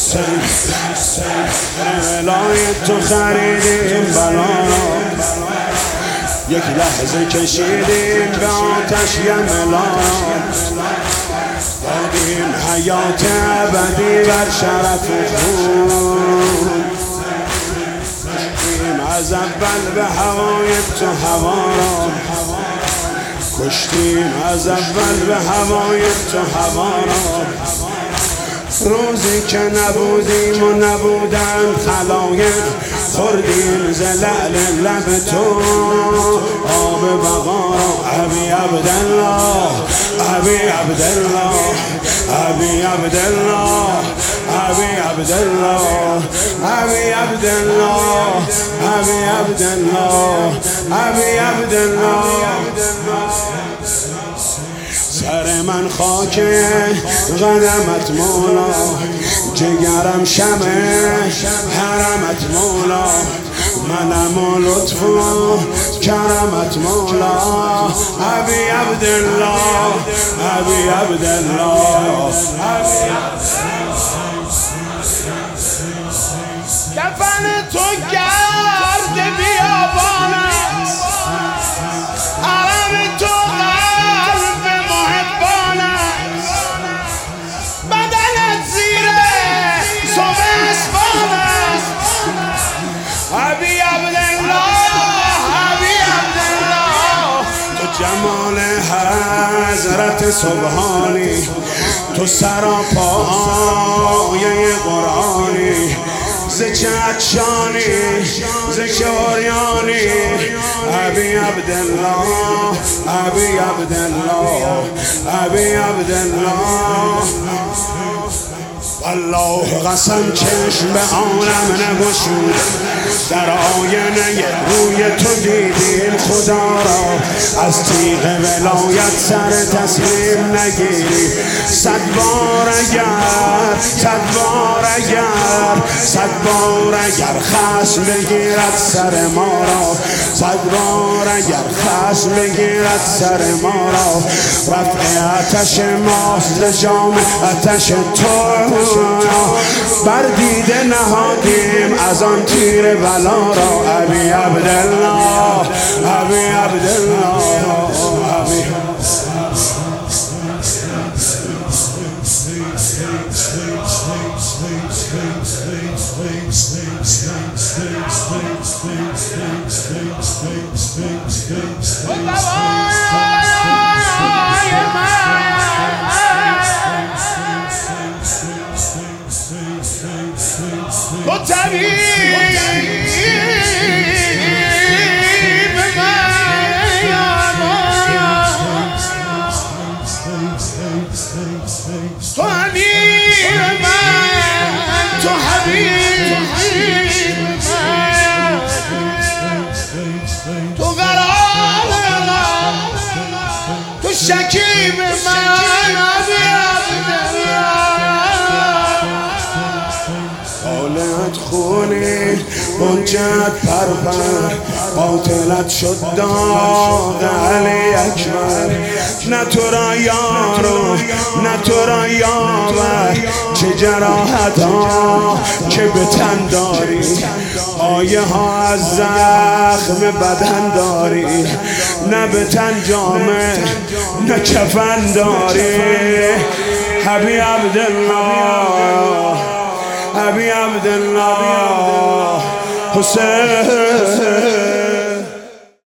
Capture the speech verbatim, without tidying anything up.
ولایت تو خریدیم بلا را، یک لحظه کشیدیم به آتش یملا را، دادیم حیات ابدی بر شرف خون، کشتیم از اول به هوای تو هوا را، کشتیم از اول به هوای تو هوا را، روزی که نبودیم و نبودن خلایق، خوردیم ز لعل لب تو آب بقا را. ابی عبدالله ابی عبدالله ابی عبدالله ابی عبدالله ابی عبدالله ابی عبدالله ابی عبدالله. سر من خاک قدمت مولا، جگرم شمع حرمت مولا، منم و لطف و کرمت مولا. ابی عبدالله ابی عبدالله کفن تو گرد بیابان است، حرم تو قلب محبان است، بدنت زیر صبح اسبان است. ابی عبدالله ابی عبدالله تو جمال حضرت سبحانی، تو سراپای قرآنی، ز چهچانی ز شوریانی. ابی عبدالله ابی عبدالله ابی عبدالله. الله قسم چشم به عالم نگشود، در آینه روی تو دیدیم خدا را، از تیغ ولایت سر تسلیم نگیری. صد بار اگر صد بار اگر صد بار اگر خشم بگیرد سر ما را، صد بار اگر خشم بگیرد سر ما را، رفع آتش ماست جام آتش تو، بر دیده نهادیم از آن تیر بلا را. ابی عبدالله ابی عبدالله ابی تو طبیب تو امیر من، تو حبیب من، تو قرار من، تو شکیب من. حالت خونی حجت پرپر، باطلت شد داغ علی اکبر. نه تو را یارو نه تو را یاور، چه جراحت ها که به تن داری، آیه ها از زخم بدن داری، نه به تن جامه نه کفن داری. ابی عبدالله ابی عبدالله حسین